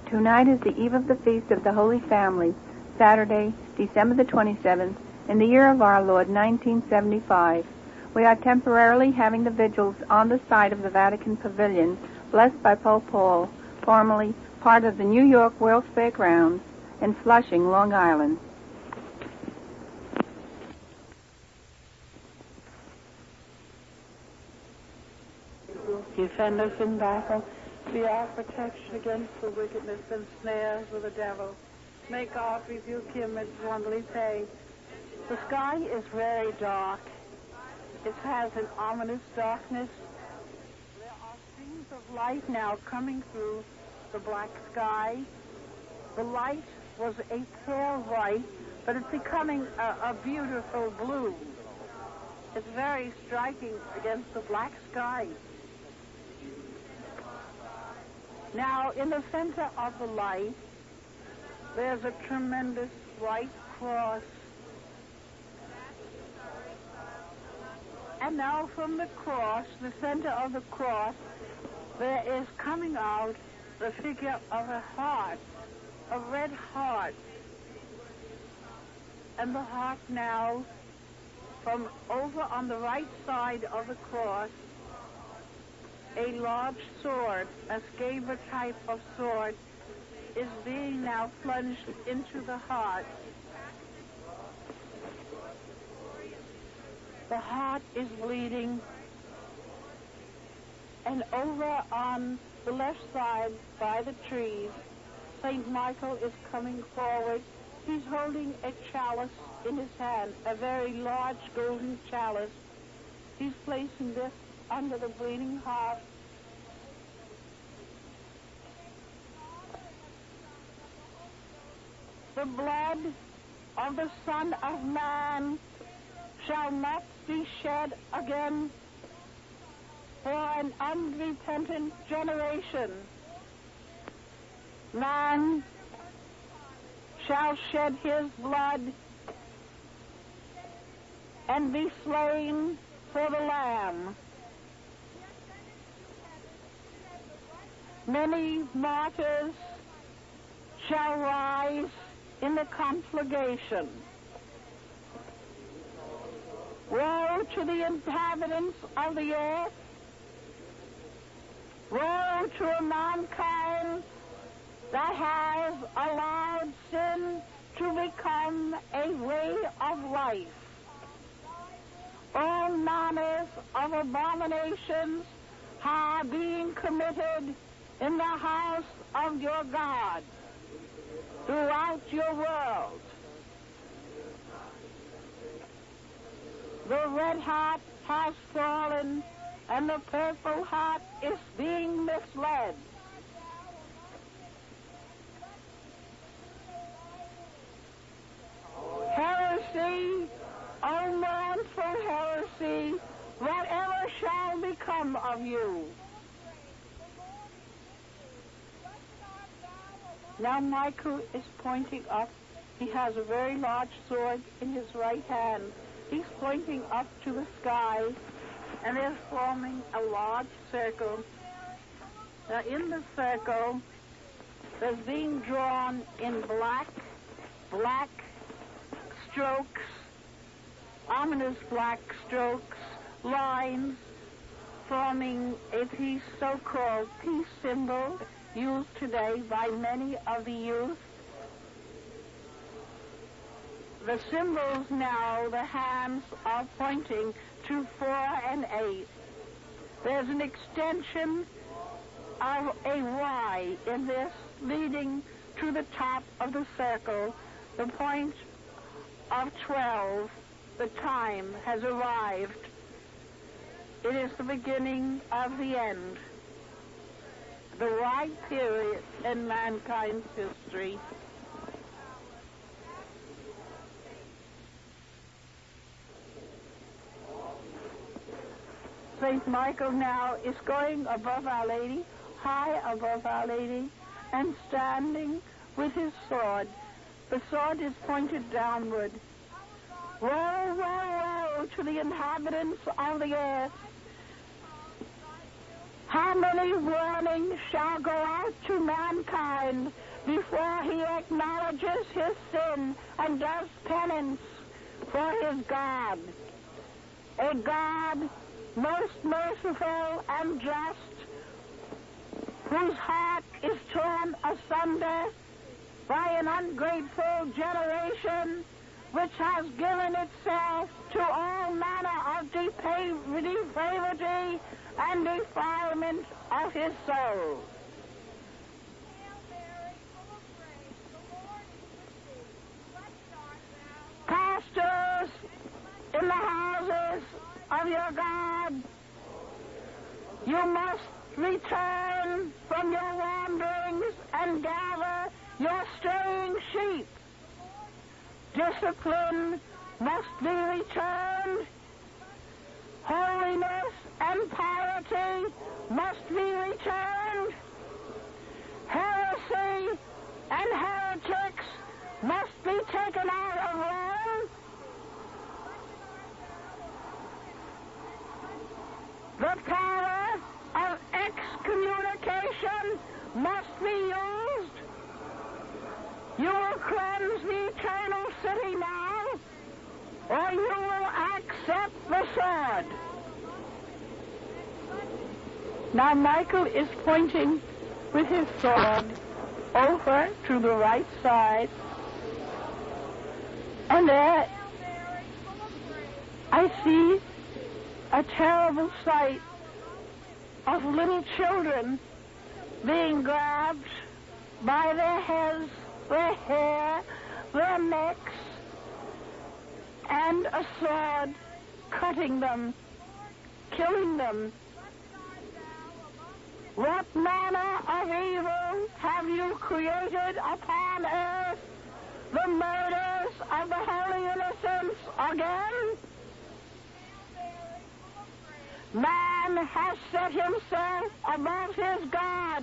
Tonight is the eve of the Feast of the Holy Family, Saturday, December the 27th, in the year of our Lord, 1975. We are temporarily having the vigils on the site of the Vatican Pavilion, blessed by Pope Paul, formerly part of the New York World's Fair grounds in Flushing, Long Island. Defend us in battle. Be our protection against the wickedness and snares of the devil. May God rebuke him and bluntly pay. The sky is very dark. It has an ominous darkness. There are streams of light now coming through the black sky. The light was a pale white, but it's becoming a beautiful blue. It's very striking against the black sky. Now, in the center of the light, there's a tremendous white cross. And now from the cross, the center of the cross, there is coming out the figure of a heart, a red heart. And the heart now, from over on the right side of the cross, a large sword, a scabbard type of sword, is being now plunged into the heart. The heart is bleeding, and over on the left side by the trees, St. Michael is coming forward. He's holding a chalice in his hand, a very large golden chalice. He's placing this under the bleeding heart. The blood of the Son of Man shall not be shed again for an unrepentant generation. Man shall shed his blood and be slain for the Lamb. Many martyrs shall rise in the conflagration. Woe to the inhabitants of the earth. Woe to a mankind that has allowed sin to become a way of life. All manners of abominations are being committed in the house of your God throughout your world. The red heart has fallen, and the purple heart is being misled. Heresy, O mournful heresy, whatever shall become of you? Now Michael is pointing up. He has a very large sword in his right hand. He's pointing up to the sky, and they're forming a large circle. Now in the circle, there's being drawn in black strokes, ominous black strokes, lines, forming a peace, so-called peace symbol, used today by many of the youth. The symbols now, the hands are pointing to 4 and 8. There's an extension of a Y in this leading to the top of the circle. The point of 12, the time has arrived. It is the beginning of the end. The right period in mankind's history. St. Michael now is going above Our Lady, high above Our Lady, and standing with his sword. The sword is pointed downward. Woe, woe, woe to the inhabitants of the earth. How many warnings shall go out to mankind before he acknowledges his sin and does penance for his God? A God most merciful and just, whose heart is torn asunder by an ungrateful generation which has given itself to all manner of depravity and defilement of his soul. Pastors in the houses of your God, you must return from your wanderings and gather your straying sheep. Discipline must be returned. Holiness and piety must be returned. Heresy and heretics must be taken out of Rome. The power of excommunication must be used. You will cleanse the eternal city now, or you will accept the sword. Now Michael is pointing with his sword over to the right side, and there I see a terrible sight of little children being grabbed by their heads, their hair, their necks, and a sword cutting them, killing them. What manner of evil have you created upon earth? The murders of the holy innocents again? Man has set himself above his God.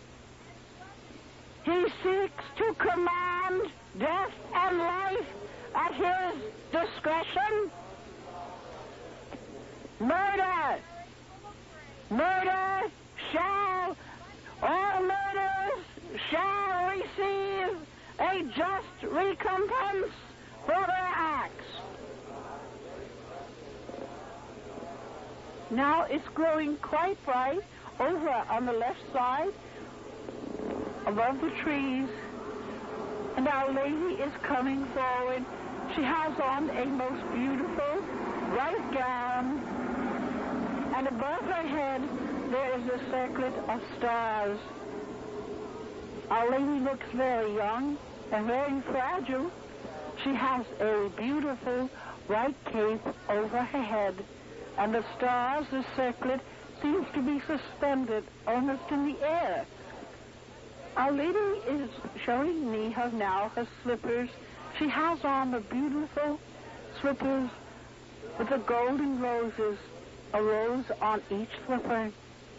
He seeks to command death and life at his discretion. Murder! Murder shall, all murderers shall receive a just recompense for their acts. Now it's growing quite bright over on the left side above the trees, and Our Lady is coming forward. She has on a most beautiful white gown, and above her head there is a circlet of stars. Our Lady looks very young and very fragile. She has a beautiful white cape over her head, and the stars, the circlet, seems to be suspended almost in the air. Our Lady is showing me her slippers. She has on the beautiful slippers with the golden roses, a rose on each slipper.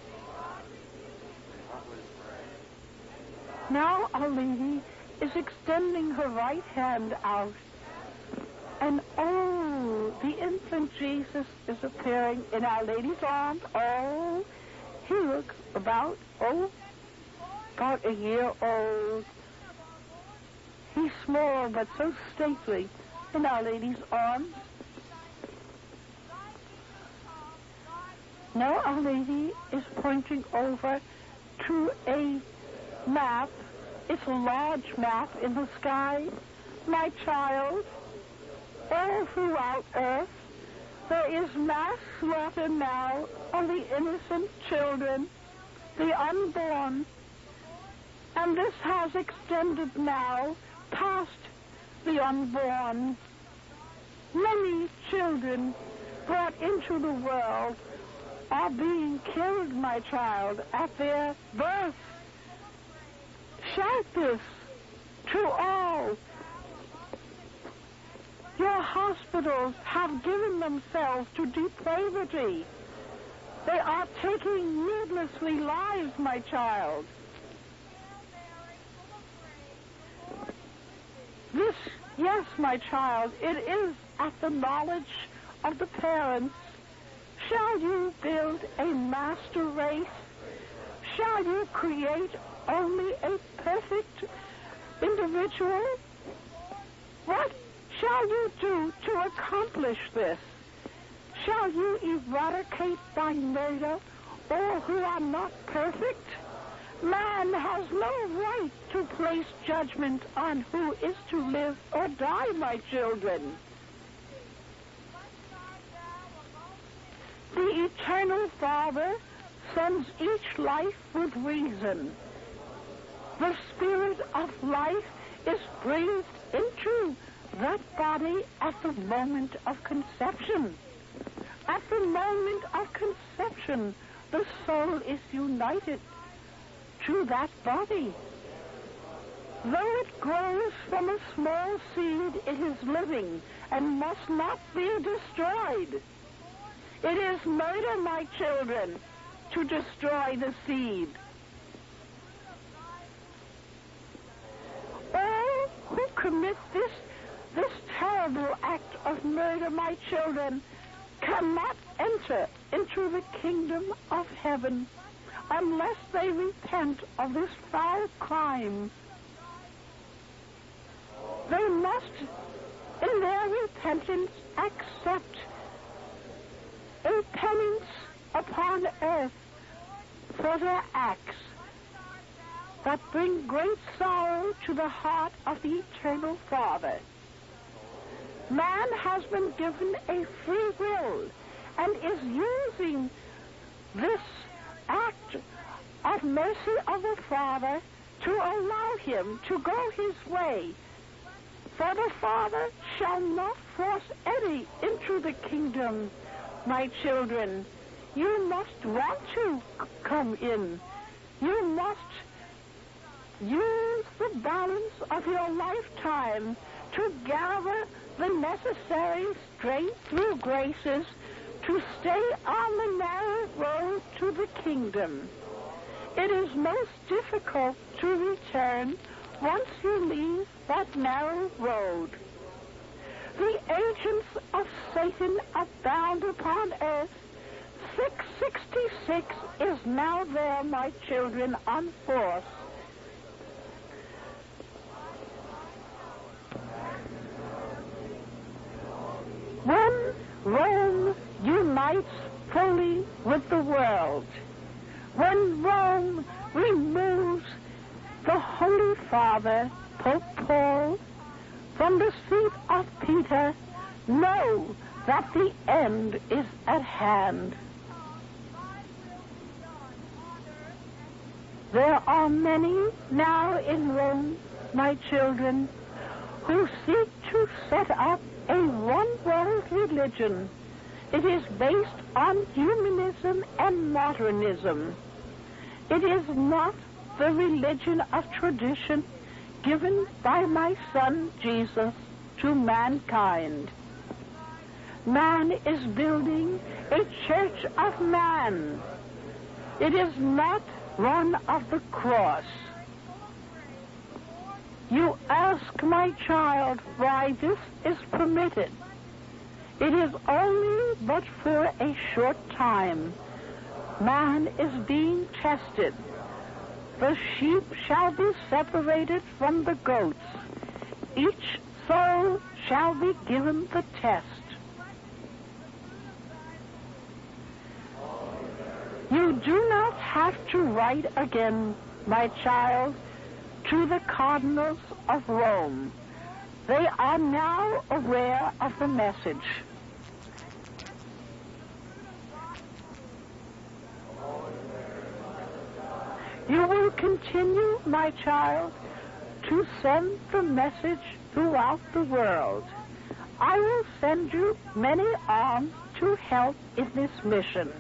Now Our Lady is extending her right hand out, and the infant Jesus is appearing in Our Lady's arms. Oh, he looks about a year old. He's small but so stately in Our Lady's arms. Now Our Lady is pointing over to a map. It's a large map in the sky. My child, all throughout earth, there is mass slaughter now of the innocent children, the unborn, and this has extended now past the unborn. Many children brought into the world are being killed, my child, at their birth. Shout this to all. Your hospitals have given themselves to depravity. They are taking needlessly lives, my child. This, yes, my child, it is at the knowledge of the parents. Shall you build a master race Shall you create only a perfect individual? What shall you do to accomplish this? Shall you eradicate by murder all who are not perfect? Man has no right to place judgment on who is to live or die, my children. The Eternal Father sends each life with reason. The Spirit of life is breathed into that body at the moment of conception. At the moment of conception, the soul is united to that body. Though it grows from a small seed, it is living and must not be destroyed. It is murder, my children, to destroy the seed. All who commit this terrible act of murder, my children, cannot enter into the kingdom of heaven unless they repent of this foul crime. They must, in their repentance, accept a penance upon earth for their acts that bring great sorrow to the heart of the Eternal Father. Man has been given a free will and is using this act of mercy of the Father to allow him to go his way. For the Father shall not force any into the kingdom. My children, you must want to come in. You must use the balance of your lifetime to gather the necessary strength through graces to stay on the narrow road to the kingdom. It is most difficult to return once you leave that narrow road. The agents of Satan abound upon earth. 666 is now there, my children, on force. When Rome unites fully with the world, when Rome removes the Holy Father, Pope Paul, from the seat of Peter, know that the end is at hand. There are many now in Rome, my children, who seek to set up a one-world religion. It is based on humanism and modernism. It is not the religion of tradition given by my Son Jesus to mankind. Man is building a church of man. It is not one of the cross. You ask, my child, why this is permitted. It is only but for a short time. Man is being tested. The sheep shall be separated from the goats. Each soul shall be given the test. You do not have to write again, my child, to the cardinals of Rome. They are now aware of the message. You will continue, my child, to send the message throughout the world. I will send you many arms to help in this mission.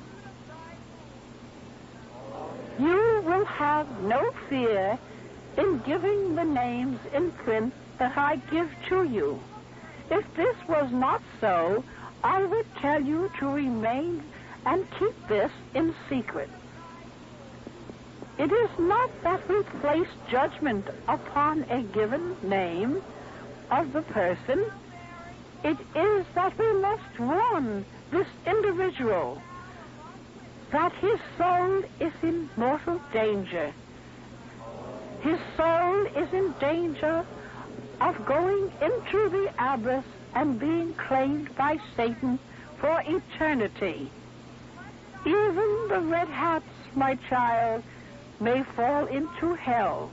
You will have no fear in giving the names in print that I give to you. If this was not so, I would tell you to remain and keep this in secret. It is not that we place judgment upon a given name of the person. It is that we must warn this individual that his soul is in mortal danger. His soul is in danger of going into the abyss and being claimed by Satan for eternity. Even the red hats, my child, may fall into hell.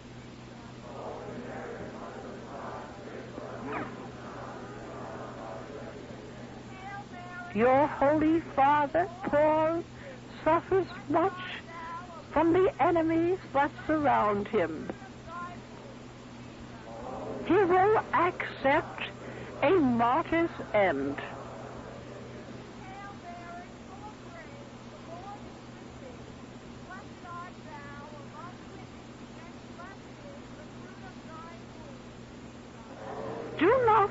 Your Holy Father, Paul, suffers much from the enemies that surround him. He will accept a martyr's end. Do not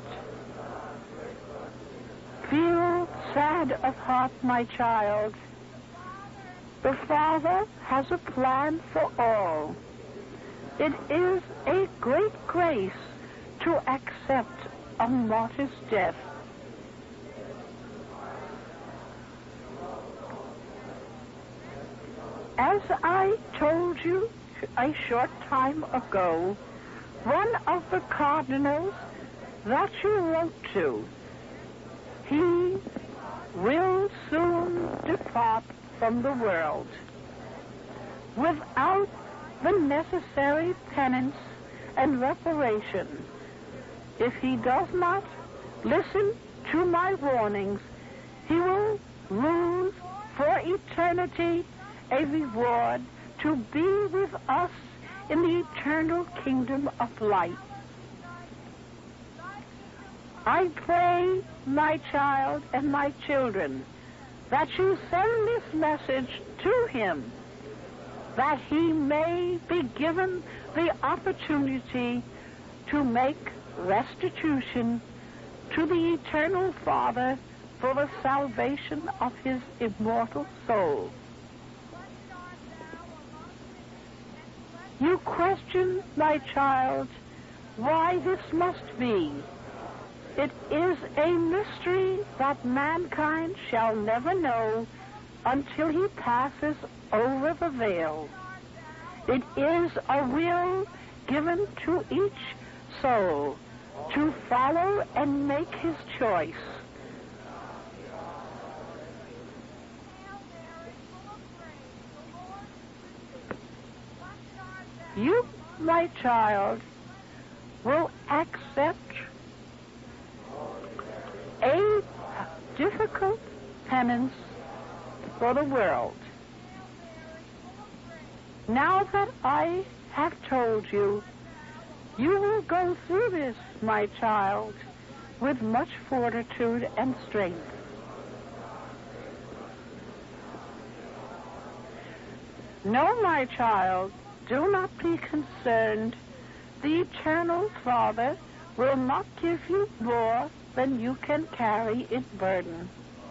feel sad of heart, my child. The Father has a plan for all. It is a great grace to accept a martyr's death. As I told you a short time ago, one of the cardinals that you wrote to, he will soon depart from the world without the necessary penance and reparation. If he does not listen to my warnings, he will lose for eternity a reward to be with us in the eternal kingdom of light. I pray, my child and my children, that you send this message to him, that he may be given the opportunity to make restitution to the Eternal Father for the salvation of his immortal soul. You question, my child, why this must be. It is a mystery that mankind shall never know until he passes over the veil. It is a will given to each soul to follow and make his choice. You, my child, will accept a difficult penance for the world. Now that I have told you, you will go through this, my child, with much fortitude and strength. No, my child, do not be concerned. The Eternal Father will not give you more than you can carry in burden.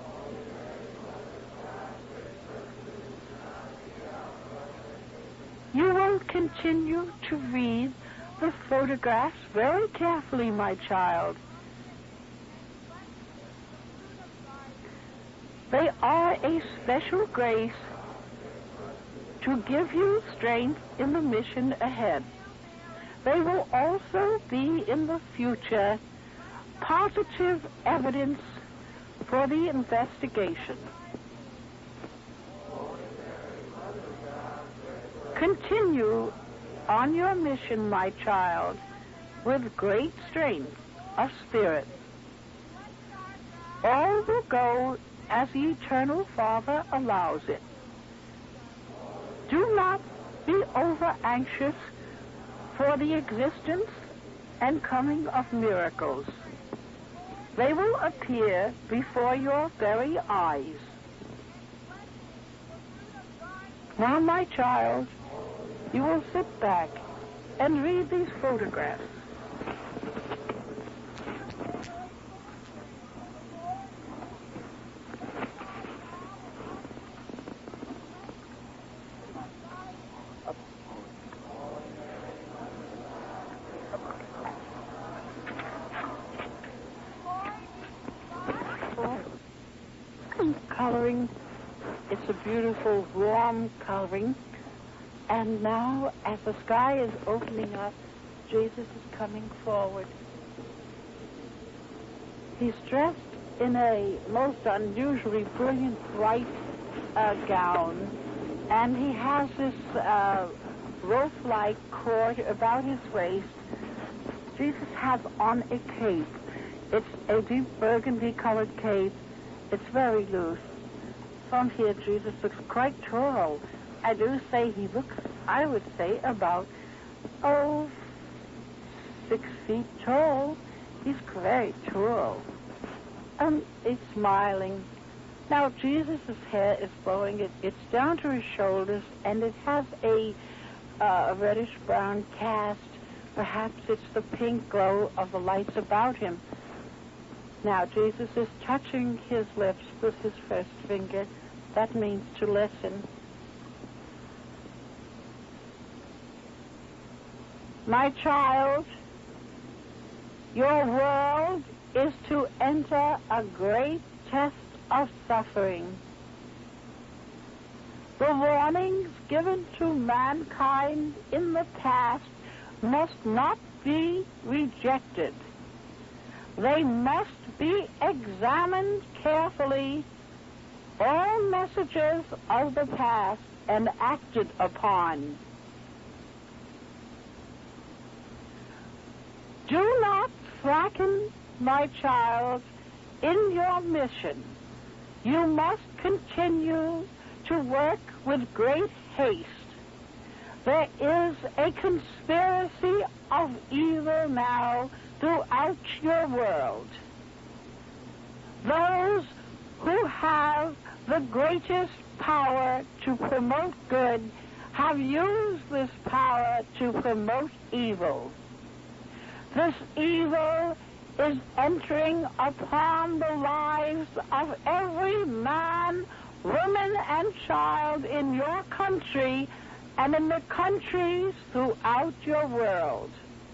You will continue to read the photographs very carefully, my child. They are a special grace to give you strength in the mission ahead. They will also be in the future positive evidence for the investigation. Continue on your mission, my child, with great strength of spirit. All will go as the Eternal Father allows it. Do not be over-anxious for the existence and coming of miracles. They will appear before your very eyes. Now, my child, you will sit back and read these photographs. Coloring is a beautiful warm coloring. And now, as the sky is opening up, Jesus is coming forward. He's dressed in a most unusually brilliant white gown, and he has this rope-like cord about his waist. Jesus has on a cape. It's a deep burgundy-colored cape. It's very loose. From here, Jesus looks quite tall. I do say he looks, I would say, about, 6 feet tall. He's very tall. He's smiling. Now, Jesus' hair is flowing. It's down to his shoulders, and it has a reddish-brown cast. Perhaps it's the pink glow of the lights about him. Now, Jesus is touching his lips with his first finger. That means to listen. My child, your world is to enter a great test of suffering. The warnings given to mankind in the past must not be rejected. They must be examined carefully, all messages of the past, and acted upon. Do not slacken, my child, in your mission. You must continue to work with great haste. There is a conspiracy of evil now throughout your world. Those who have the greatest power to promote good have used this power to promote evil. This evil is entering upon the lives of every man, woman, and child in your country and in the countries throughout your world.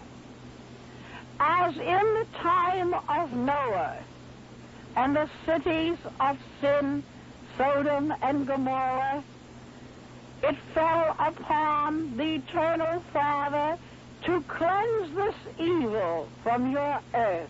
As in the time of Noah and the cities of sin, Sodom and Gomorrah, it fell upon the Eternal Father to cleanse this evil from your earth.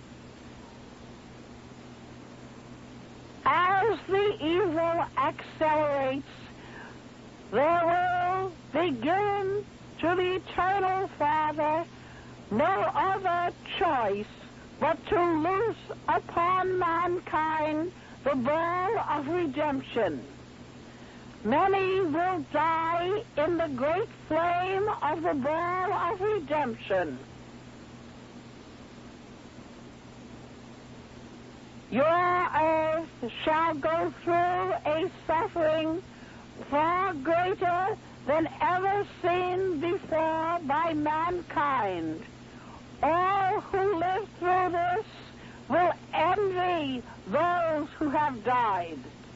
As the evil accelerates, there will be given to the Eternal Father no other choice but to loose upon mankind the ball of redemption. Many will die in the great flame of the ball of redemption. Your earth shall go through a suffering far greater than ever seen before by mankind. All who live through this will envy those who have died.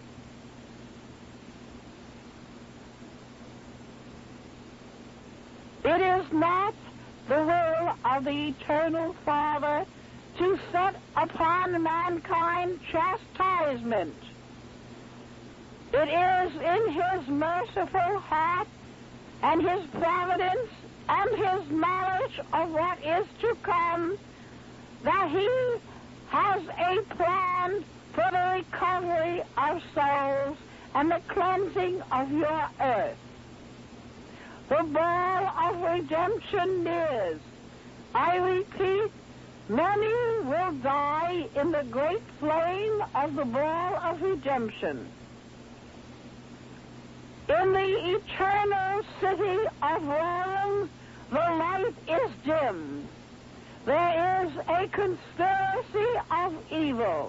It is not the will of the Eternal Father to set upon mankind chastisement. It is in his merciful heart and his providence and his knowledge of what is to come that he has a plan for the recovery of souls and the cleansing of your earth. The ball of redemption nears. I repeat, many will die in the great flame of the ball of redemption. In the eternal city of Rome, the light is dim. There is a conspiracy of evil.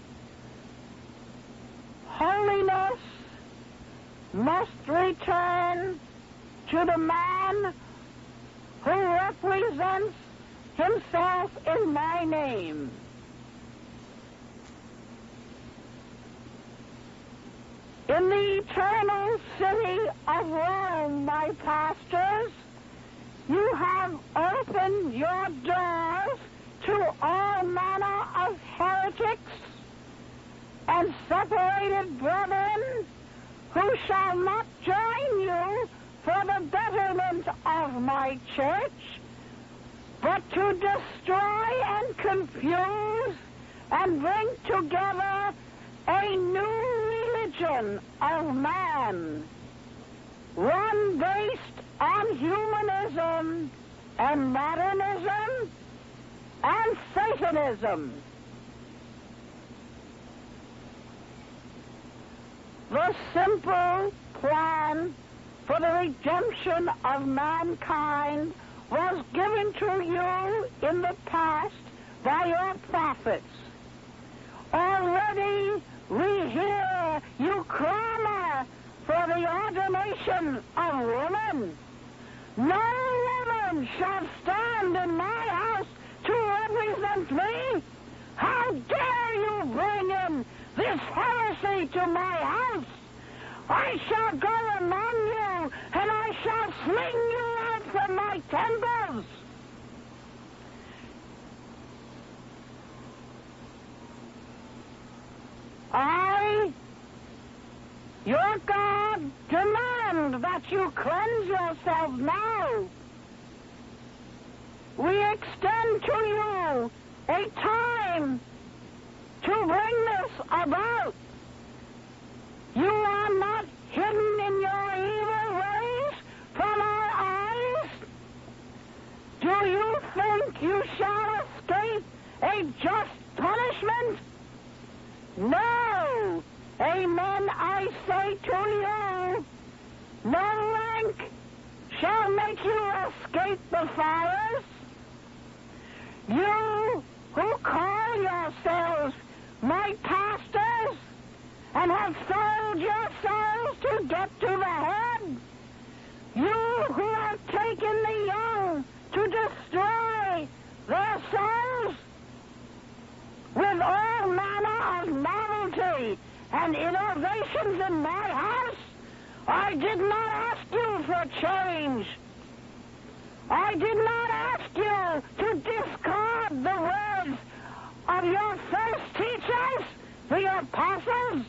Holiness must return to the man who represents himself in my name. In the eternal city of Rome, my pastors, you have opened your doors to all manner of heretics and separated brethren who shall not join you for the betterment of my church, but to destroy and confuse and bring together a new religion of man, one based on humanism and modernism and Satanism. The simple plan for the redemption of mankind was given to you in the past by your prophets. Already we hear you clamor for the ordination of women. No woman shall stand in my house to represent me. How dare you bring in this heresy to my house? I shall go among you, and I shall sling you out from my temples. I, your God, demand that you cleanse yourself now. We extend to you a time to bring this about. You are not hidden in your evil ways from our eyes. Do you think you shall escape a just punishment? No. Amen, I say to you, no rank shall make you escape the fires. You who call yourselves my pastors and have sold yourselves to get to the head, you who have taken the young to destroy their souls with all manner of novelty and innovations in my house, I did not ask you for change. I did not ask you to discard the words of your first teachers, the apostles.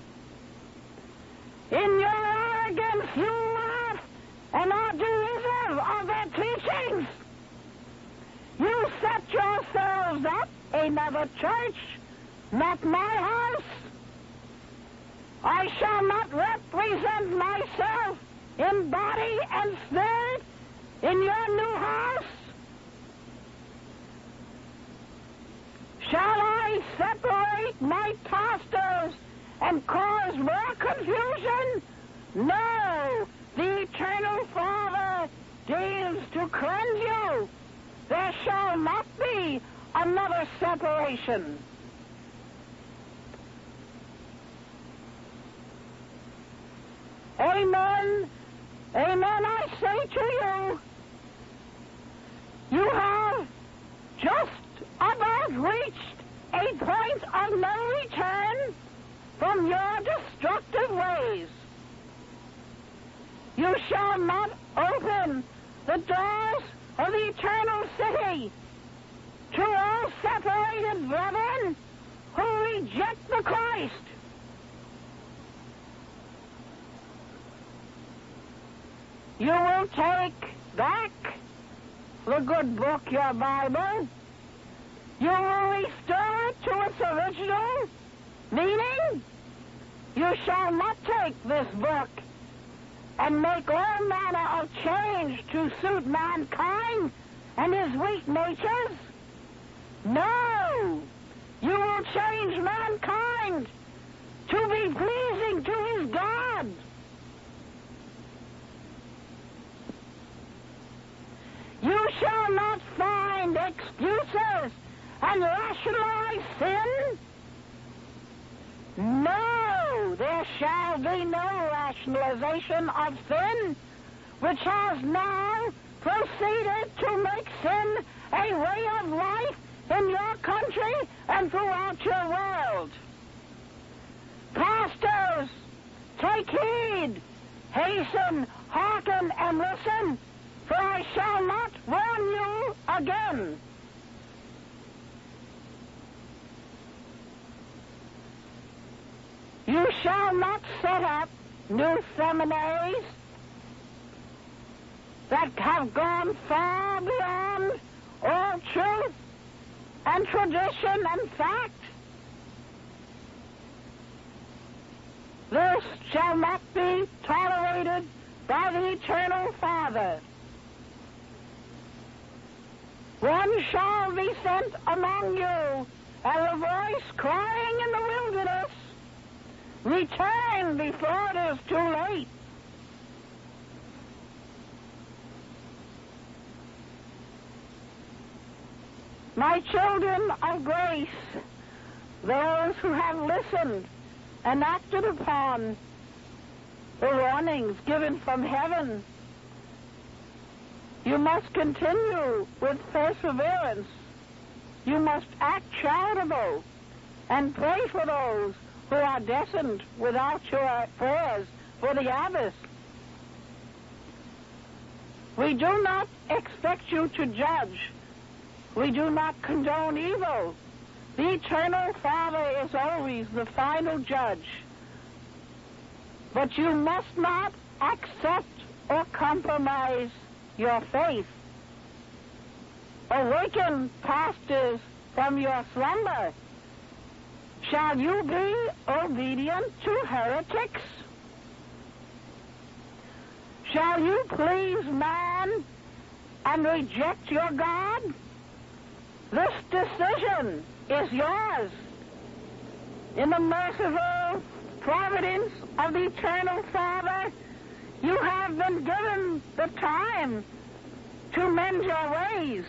In your arrogance, you laugh and are derisive of their teachings. You set yourselves up another church, not my house. I shall not represent myself in body and spirit in your new house. Shall I separate my pastors and cause more confusion? No, the Eternal Father deigns to cleanse you. There shall not be another separation. Amen. Amen, I say to you, you have just about reached a point of no return from your destructive ways. You shall not open the doors of the eternal city to all separated brethren who reject the Christ. You will take back the good book, your Bible. You will restore it to its original meaning. You shall not take this book and make all manner of change to suit mankind and his weak natures. No! You will change mankind to be pleasing to his God. You shall not find excuses and rationalize sin. No, there shall be no rationalization of sin, which has now proceeded to make sin a way of life in your country and throughout your world. Pastors, take heed, hasten, hearken, and listen, for I shall not warn you again. You shall not set up new seminaries that have gone far beyond all truth and tradition and fact. This shall not be tolerated by the Eternal Father. One shall be sent among you as a voice crying in the wilderness, return before it is too late. My children of grace, those who have listened and acted upon the warnings given from heaven, you must continue with perseverance. You must act charitable and pray for those who are destined without your prayers for the abyss. We do not expect you to judge. We do not condone evil. The Eternal Father is always the final judge. But you must not accept or compromise your faith. Awaken, pastors, from your slumber. Shall you be obedient to heretics? Shall you please man and reject your God? This decision is yours. In the merciful providence of the Eternal Father, you have been given the time to mend your ways.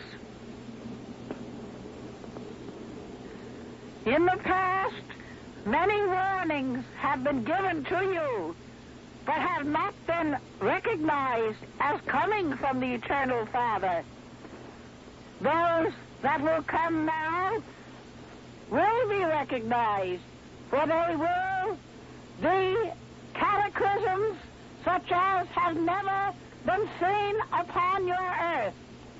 In the past, many warnings have been given to you, but have not been recognized as coming from the Eternal Father. Those that will come now will be recognized, for they will be cataclysms such as have never been seen upon your earth.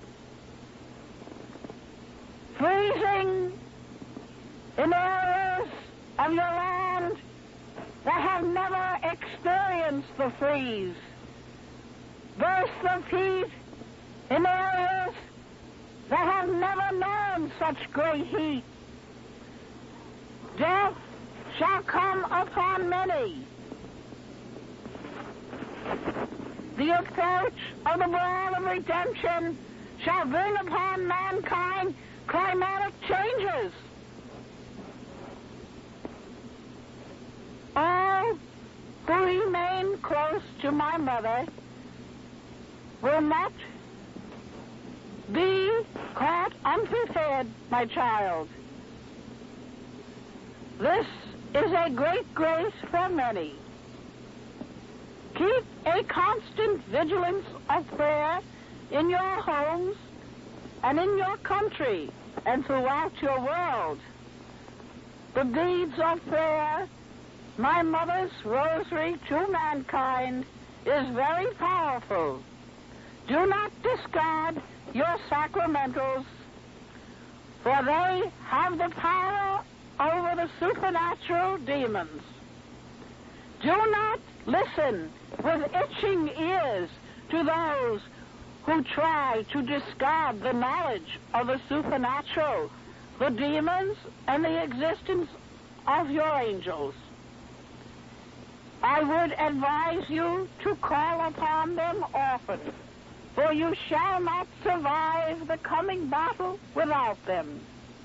Freezing in areas of your land that have never experienced the freeze. Bursts of heat in areas that have never known such great heat. Death shall come upon many. The approach of the bride of redemption shall bring upon mankind climatic changes. All who remain close to my mother will not be caught unprepared, my child. This is a great grace for many. Keep a constant vigilance of prayer in your homes and in your country and throughout your world. The deeds of prayer, my mother's rosary to mankind, is very powerful. Do not discard your sacramentals, for they have the power over the supernatural demons. Do not listen with itching ears to those who try to discard the knowledge of the supernatural, the demons, and the existence of your angels. I would advise you to call upon them often, for you shall not survive the coming battle without them.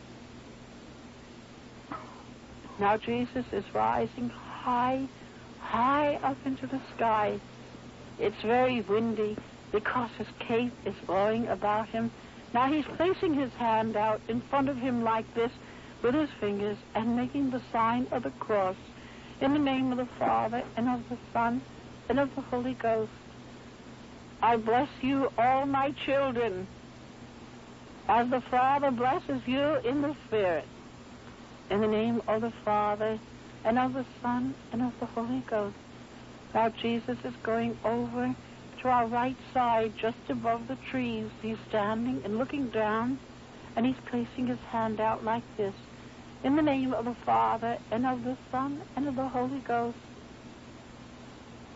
Now Jesus is rising high, high up into the sky. It's very windy because his cape is blowing about him. Now he's placing his hand out in front of him like this with his fingers and making the sign of the cross in the name of the Father and of the Son and of the Holy Ghost. I bless you, all my children, as the Father blesses you in the Spirit. In the name of the Father, and of the Son, and of the Holy Ghost. Now Jesus is going over to our right side, just above the trees. He's standing and looking down, and he's placing his hand out like this. In the name of the Father, and of the Son, and of the Holy Ghost.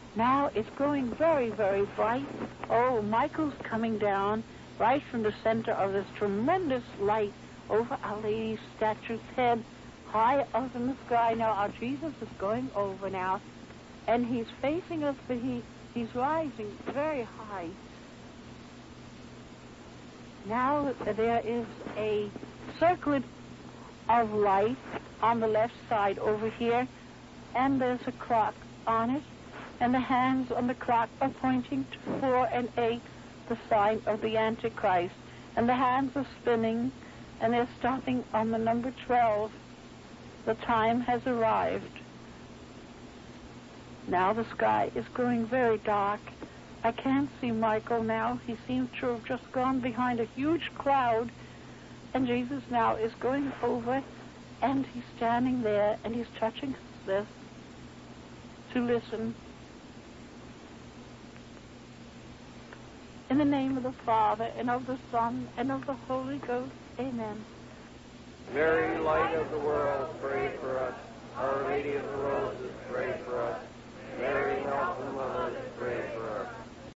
Now it's growing very, very bright. Oh, Michael's coming down right from the center of this tremendous light over Our Lady's statue's head, high up in the sky. Now our Jesus is going over now, and he's facing us, but he's rising very high. Now there is a circlet of light on the left side over here, and there's a clock on it, and the hands on the clock are pointing to 4 and 8, the sign of the Antichrist. And the hands are spinning, and they're stopping on the number 12. The time has arrived. Now the sky is growing very dark. I can't see Michael now. He seems to have just gone behind a huge cloud. And Jesus now is going over, and he's standing there, and he's touching his lips to listen. In the name of the Father, and of the Son, and of the Holy Ghost. Amen. Very light of the world, pray for